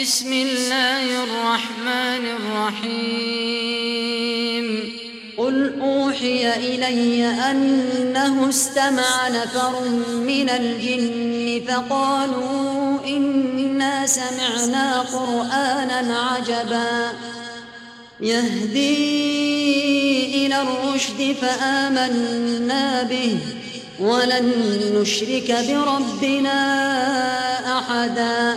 بسم الله الرحمن الرحيم قل أوحي إلي أنه استمع نفر من الجن فقالوا إنا سمعنا قرآنا عجبا يهدي إلى الرشد فآمنا به ولن نشرك بربنا أحدا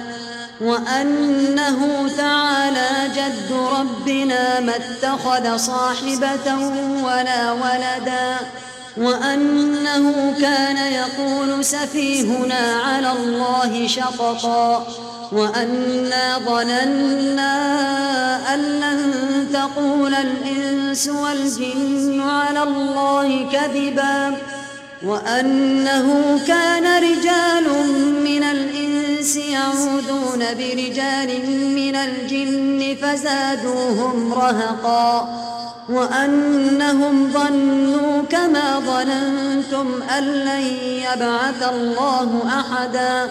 وأنه تعالى جد ربنا ما اتخذ صاحبة ولا ولدا وأنه كان يقول سفيهنا على الله شططا وأنا ظننا أن لن تقول الإنس والجن على الله كذبا وأنه كان رجال من الإنس يعوذون برجال من الجن فزادوهم رهقا وأنهم ظنوا كما ظننتم أن لن يبعث الله أحدا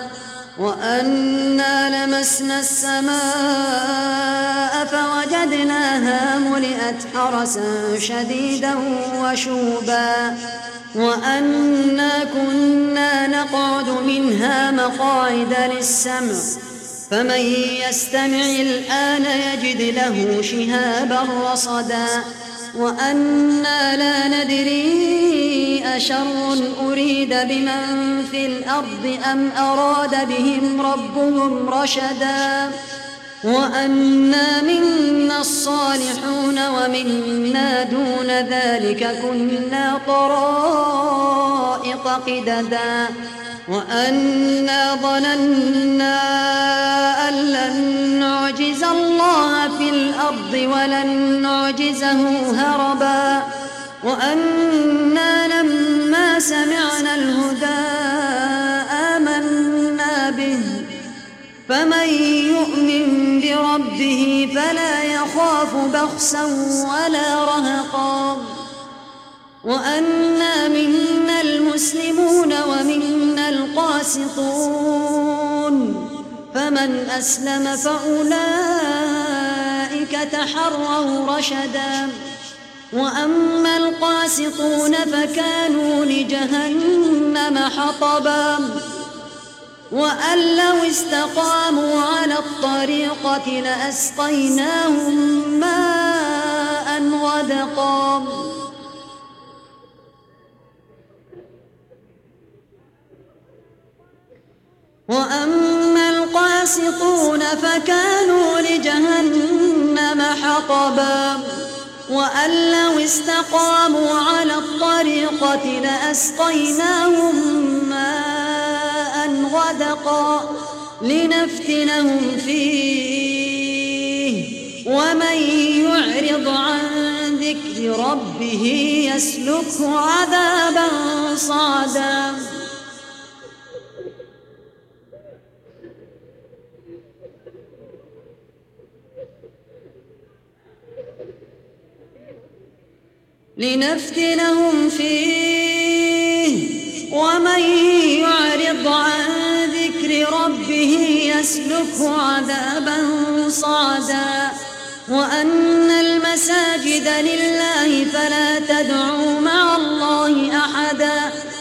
وأنا لمسنا السماء فوجدناها ملئت حرسا شديدا وشوبا وأنا كنا نقعد منها مقاعد للسمع فمن يستمع الآن يجد له شهابا رصدا وأنا لا ندري أشر أريد بمن في الأرض أم أراد بهم ربهم رشدا وأنا منا الصالحون ومنا دون ذلك كنا طرائق قددا وأنا ظننا أن لن نعجز الله في الأرض ولن نعجزه هربا وأنا لما سمعنا الهدى آمنا به فمن يؤمن بربه فلا يخاف بخسا ولا رهقا وأنا منا المسلمون ومنا القاسطون فمن أسلم فأولئك تحروا رشدا وأما القاسطون فكانوا لجهنم حطبا وأن لو استقاموا على الطريقة لأسقيناهم ماء غدقا وأما القاسطون فكانوا لجهنم حطبا وأن لو استقاموا على الطريقة لأسقيناهم ماء غدقا لنفتنهم فيه ومن يعرض عن ذكر ربه يسلكه عذابا صعدا لنفتنهم فيه ومن يعرض عن ذكر ربه يسلكه عذابا صعدا وأن المساجد لله فلا تدعوا مع الله أحدا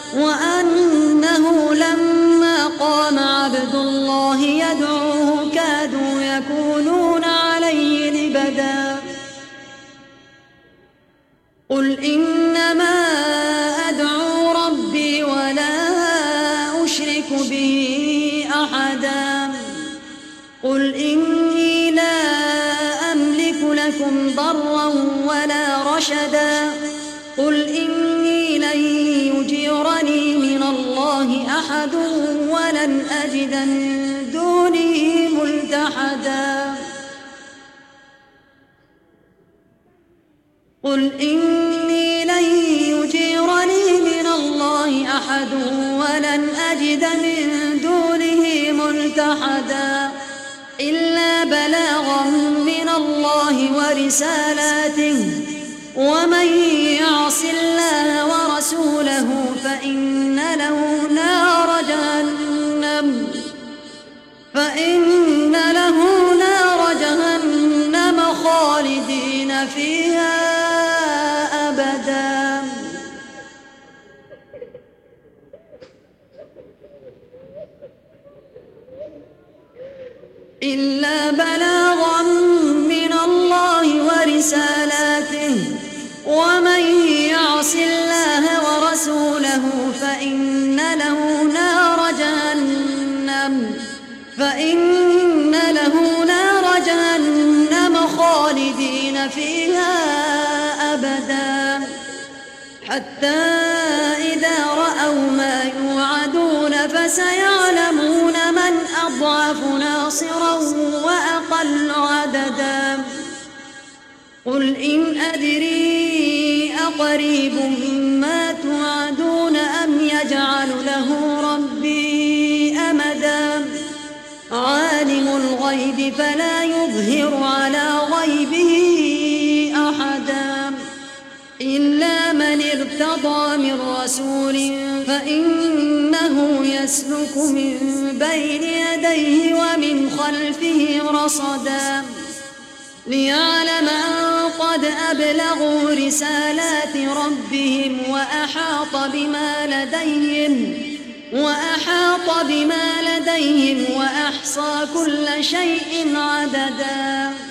وأنه لما قام عبد الله يدعوه كادوا يكونون عليه لبدا قل إنما أدعو ربي ولا أشرك به أحدا قل إني لا أملك لكم ضرا ولا رشدا قل إني لن يجيرني من الله أحد ولن أجد من دونه ملتحدا قل إني لن يجيرني من الله أحد ولن أجد من دونه ملتحدا إلا بلاغا من الله ورسالاته ومن يعص الله ورسوله فإن له نار جهنم إلا بلاغا من الله ورسالاته ومن يعص الله ورسوله فإن له نار جهنم خالدين فيها أبدا حتى إذا رأوا ما يوعدون فسيعلمون من أضعف ناصرا وأقل عددا قل إن أدري أقريب ما توعدون أم يجعل له ربي أمدا عالم الغيب فلا يظهر على غيبه أحدا إلا من ارتضى من رسول فإنه يسلك من بين يديه ومن خلفه رصدا ليعلم أن قد أبلغوا رسالات ربهم وأحاط بما لديهم وأحصى كل شيء عددا.